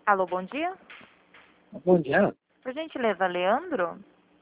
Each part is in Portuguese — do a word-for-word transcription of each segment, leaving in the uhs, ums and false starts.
Alô, bom dia. Bom dia. Por gentileza, Leandro?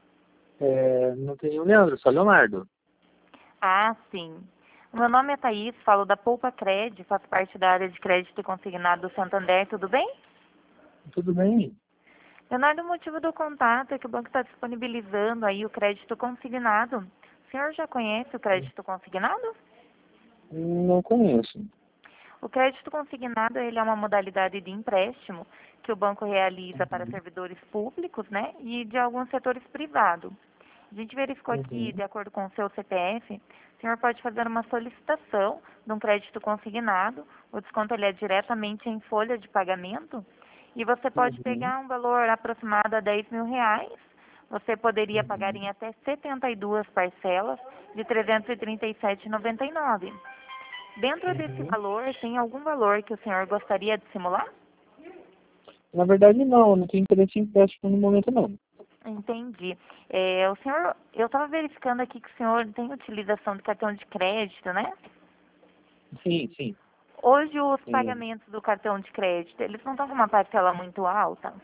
É, não tem o Leandro, só Leonardo. Ah, sim. O meu nome é Thaís, falo da Poupa Cred, faço parte da área de crédito e consignado do Santander, tudo bem? Tudo bem? Leonardo, o motivo do contato é que o banco está disponibilizando aí o crédito consignado. O senhor já conhece o crédito consignado? Não conheço. O crédito consignado, ele é uma modalidade de empréstimo que o banco realiza para Uhum. servidores públicos, né, e de alguns setores privados. A gente verificou aqui, Uhum. de acordo com o seu C P F, o senhor pode fazer uma solicitação de um crédito consignado. O desconto ele é diretamente em folha de pagamento e você pode Uhum. pegar um valor aproximado a dez mil reais. Você poderia pagar em Uhum. até setenta e duas parcelas de trezentos e trinta e sete reais e noventa e nove centavos. Dentro desse Uhum. valor, tem algum valor que o senhor gostaria de simular? Na verdade, não. Não tenho interesse em empréstimo no momento, não. Entendi. É, o senhor, eu estava verificando aqui que o senhor tem utilização de cartão de crédito, né? Sim, sim. Hoje os É, pagamentos do cartão de crédito, eles não estão com uma parcela muito alta?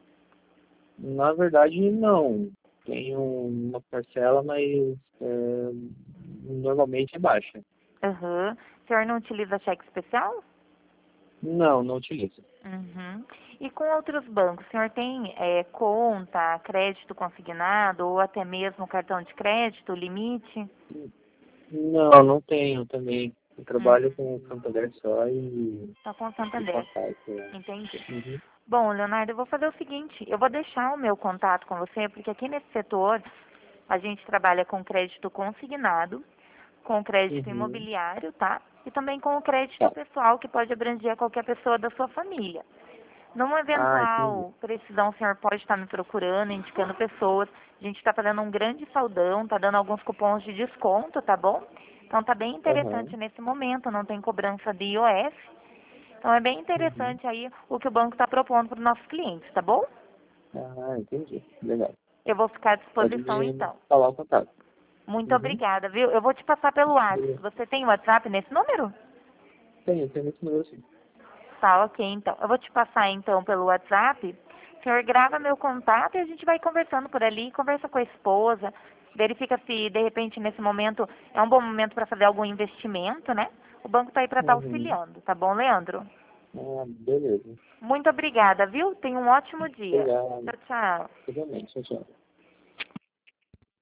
na verdade, não. Tenho uma parcela, mas é, normalmente é baixa. Aham. O senhor não utiliza cheque especial? Não, não utilizo. Uhum. E com outros bancos, o senhor tem é, conta, crédito consignado ou até mesmo cartão de crédito, limite? Não, não tenho também. Eu trabalho Uhum. com o Santander só e, Só com o e Santander. passar. É. Entendi. Uhum. Bom, Leonardo, eu vou fazer o seguinte, eu vou deixar o meu contato com você, porque aqui nesse setor a gente trabalha com crédito consignado, com crédito Uhum. imobiliário, tá? E também com o crédito Tá. pessoal, que pode abranger qualquer pessoa da sua família. Numa Ah, entendi. eventual precisão, o senhor pode estar me procurando, indicando pessoas. A gente está fazendo um grande saldão, está dando alguns cupons de desconto, tá bom? Então tá bem interessante Aham. nesse momento, não tem cobrança de I O F. Então é bem Uhum. interessante aí o que o banco está propondo para os nossos clientes, tá bom? Ah, entendi. Legal. Eu vou ficar à Pode disposição me então. falar o contato. Muito Uhum. obrigada, viu? Eu vou te passar pelo WhatsApp. Beleza. Você tem WhatsApp nesse número? Tenho, tenho muito número sim. Tá, ok, então. Eu vou te passar então pelo WhatsApp. O senhor grava meu contato e a gente vai conversando por ali, conversa com a esposa, verifica se de repente nesse momento é um bom momento para fazer algum investimento, né? O banco tá aí para estar Uhum. auxiliando, tá bom, Leandro? Ah, beleza. Muito obrigada, viu? Tenha um ótimo dia. Obrigado. Tchau, tchau. Igualmente. Tchau, tchau.